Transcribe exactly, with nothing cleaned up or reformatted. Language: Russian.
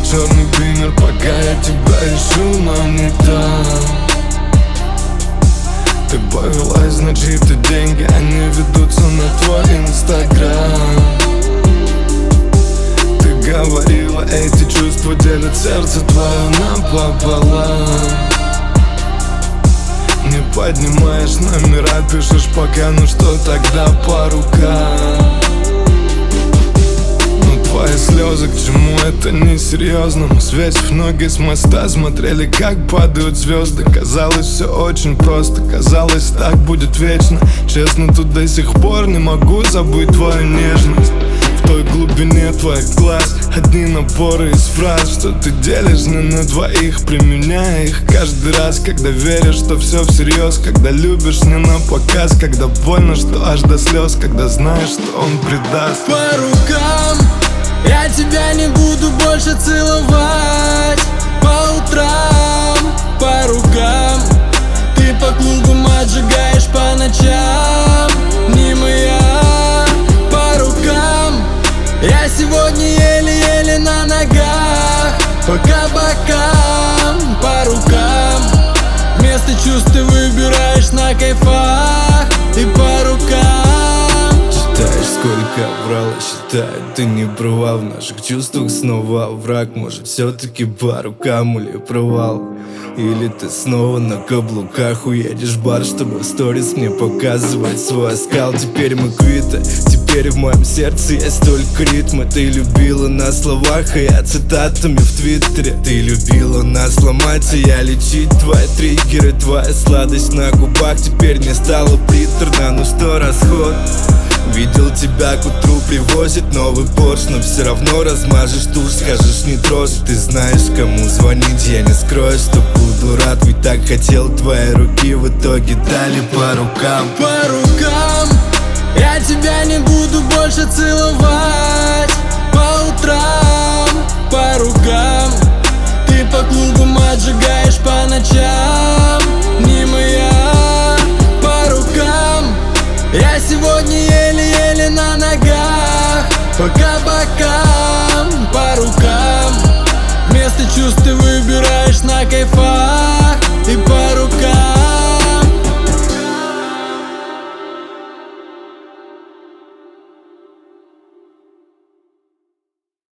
черный бимер, пока я тебя ищу, но не там. Ты повелась, значит и деньги, они ведутся на твой инстаграм. Ты говорила, эти чувства делят сердце твое напополам. Не поднимаешь номера, пишешь пока, ну что тогда по рукам. Ну твои слезы, к чему это несерьезно? Мы, свесив ноги с моста, смотрели, как падают звезды. Казалось, все очень просто, казалось, так будет вечно. Честно, тут до сих пор не могу забыть твою нежность. В той глубине твоих глаз одни наборы из фраз, что ты делишь не на двоих, применяя их каждый раз, когда веришь, что все всерьез, когда любишь не на показ, когда больно, что аж до слез, когда знаешь, что он предаст. По рукам я тебя не буду больше целовать. По утрам по рукам ты по клубам отжигаешь по ночам. Не моя. По рукам я сегодня еле-еле на ногах. По кабакам, по рукам вместо чувств ты выбираешь на кайфах. И по рукам считаешь, сколько врала, считает, ты не права. В наших чувствах снова враг. Может, все-таки по рукам или провал? Или ты снова на каблуках уедешь в бар, чтобы в сторис мне показывать свой оскал? Теперь мы квиты, теперь в моем сердце есть только ритмы. Ты любила на словах, а я цитатами в твиттере. Ты любила нас ломать, а я лечить твои триггеры. Твоя сладость на губах теперь не стала приторна. Ну что, расход? Видел тебя к утру, привозит новый Порш, но все равно размажешь тушь, скажешь не трожь. Ты знаешь, кому звонить, я не скрою, что буду рад. Ведь так хотел твои руки, в итоге дали по рукам. По рукам я тебя не буду больше целовать. По утрам